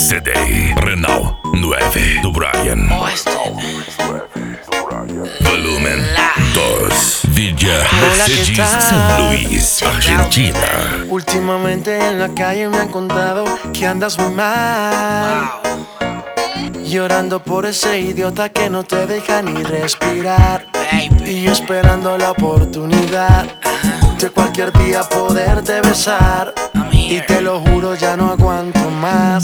CD Renault 9 de Brian. Volumen 2. Villa Mercedes San Luis, Argentina. Últimamente en la calle me han contado que andas muy mal, llorando por ese idiota que no te deja ni respirar. Y yo esperando la oportunidad de cualquier día poderte besar. Y te lo juro, ya no aguanto más.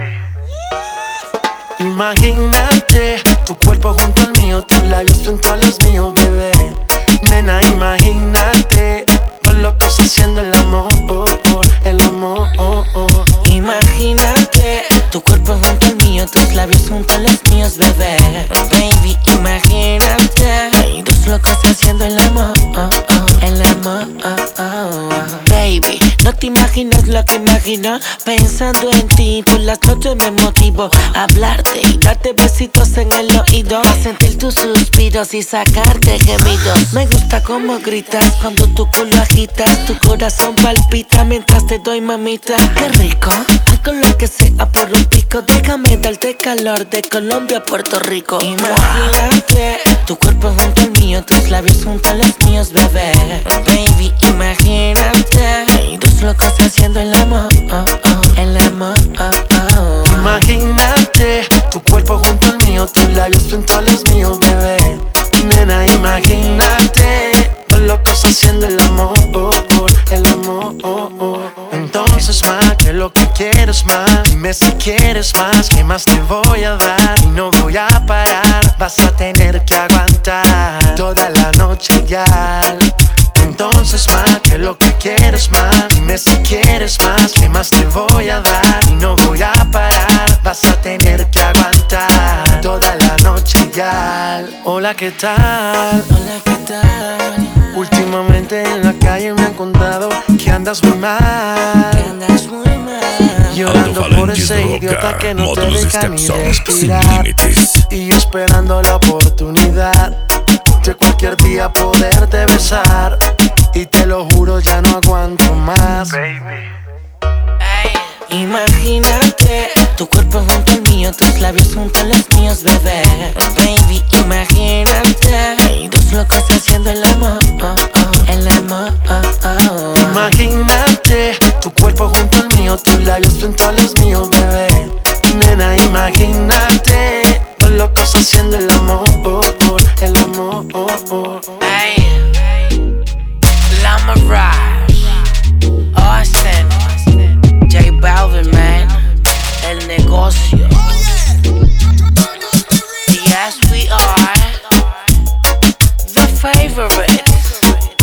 Imagínate tu cuerpo junto al mío, tus labios frente a los míos, bebé. Nena, imagínate dos locos haciendo el amor, el amor. Imagínate tu cuerpo junto al mío, tus labios junto a los míos, bebé. Baby, imagínate dos locos haciendo el amor, el amor. Baby, no te imaginas lo que imagino pensando en ti. Por las noches me motivo a hablarte y darte besitos en el oído, a sentir tus suspiros y sacarte gemidos. Me gusta cómo gritas cuando tu culo agitas, tu corazón palpita mientras te doy, mamita. Qué rico, hago lo que sea por un pico. Déjame darte calor de Colombia a Puerto Rico. Imagínate tu cuerpo junto al mío, tus labios junto a los míos, bebé. Baby, imagínate dos locos haciendo el amor, el amor. Imagínate tu cuerpo junto al mío, tus labios frente a los míos, bebé. Nena, imagínate dos locos haciendo el amor, el amor. Entonces más, que lo que quieres más. Dime si quieres más, ¿qué más te voy a dar? Y no voy a parar, vas a tener que aguantar toda la noche ya. Entonces más, que lo que quieres más. Dime si quieres más, ¿qué más te voy a dar? Y no voy a parar, vas a tener que aguantar toda la noche ya. Hola, ¿qué tal? Hola, ¿qué tal? Últimamente en la calle me han contado que andas muy mal, Que andas muy mal, llorando por Alto-falanges ese de idiota roca, que no te módulos deja ni Stepson, sin respirar. límites. Y yo esperando la oportunidad de cualquier día poderte besar. Y te lo juro, ya no aguanto más. Imagínate tu cuerpo junto al mío, tus labios junto a los míos, bebé. Baby, imagínate dos locos haciendo el amor, el amor. Imagínate tu cuerpo junto al mío, tus labios frente a los míos, bebé. Nena, imagínate dos locos haciendo el amor, el amor. La Mirage, Austin, J Balvin, man, el negocio. Yes, we are the favorites.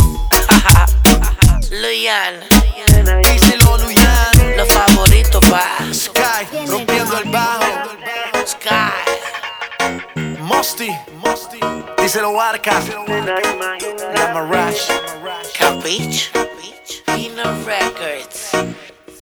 Luyan, Díselo, Luyan. los favoritos, pa. Sky, rompiendo el bajo. Sky, Mosty, díselo, Arca. La Mirage. Capiche, Pino Records.